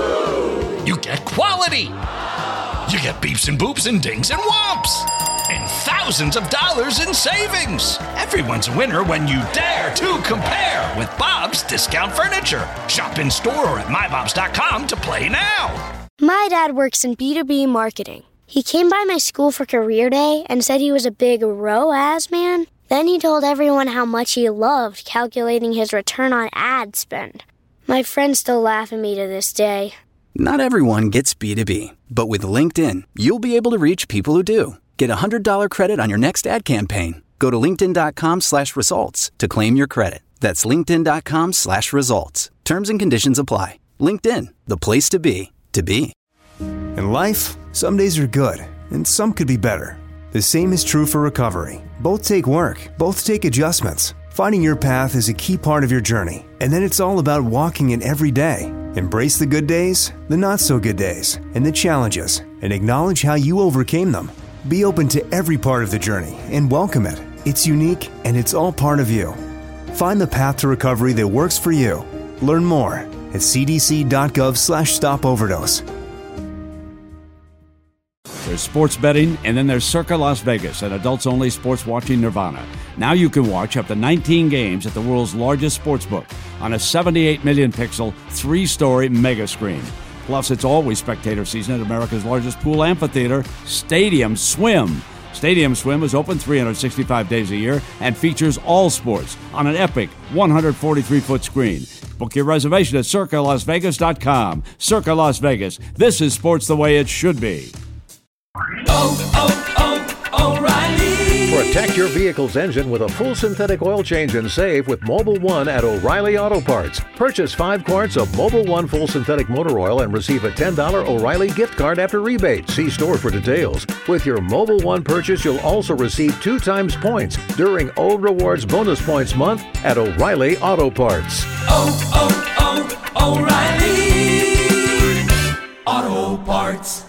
You get quality. You get beeps and boops and dings and whomps. And thousands of dollars in savings. Everyone's a winner when you dare to compare with Bob's Discount Furniture. Shop in store or at my bobs dot com to play now. My dad works in B two B marketing. He came by my school for career day and said he was a big R O A S man. Then he told everyone how much he loved calculating his return on ad spend. My friends still laugh at me to this day. Not everyone gets B two B, but with LinkedIn, you'll be able to reach people who do. Get a one hundred dollars credit on your next ad campaign. Go to linkedin.com slash results to claim your credit. That's linkedin.com slash results. Terms and conditions apply. LinkedIn, the place to be, to be. In life, some days are good, and some could be better. The same is true for recovery. Both take work, both take adjustments. Finding your path is a key part of your journey, and then it's all about walking it every day. Embrace the good days, the not so good days, and the challenges, and acknowledge how you overcame them. Be open to every part of the journey and welcome it. It's unique and it's all part of you. Find the path to recovery that works for you. Learn more at cdc.gov slash stop overdose. There's sports betting, and then there's Circa Las Vegas, an adults-only sports watching nirvana. Now you can watch up to nineteen games at the world's largest sportsbook on a seventy-eight million pixel, three-story mega screen. Plus, it's always spectator season at America's largest pool amphitheater, Stadium Swim. Stadium Swim is open three hundred sixty-five days a year and features all sports on an epic one hundred forty-three foot screen. Book your reservation at circa las vegas dot com. Circa Las Vegas. This is sports the way it should be. Oh, oh, oh, O'Reilly. Protect your vehicle's engine with a full synthetic oil change and save with Mobil one at O'Reilly Auto Parts. Purchase five quarts of Mobil one full synthetic motor oil and receive a ten dollars O'Reilly gift card after rebate. See store for details. With your Mobil one purchase, you'll also receive two times points during O Rewards Bonus Points Month at O'Reilly Auto Parts. Oh, oh, oh, O'Reilly Auto Parts.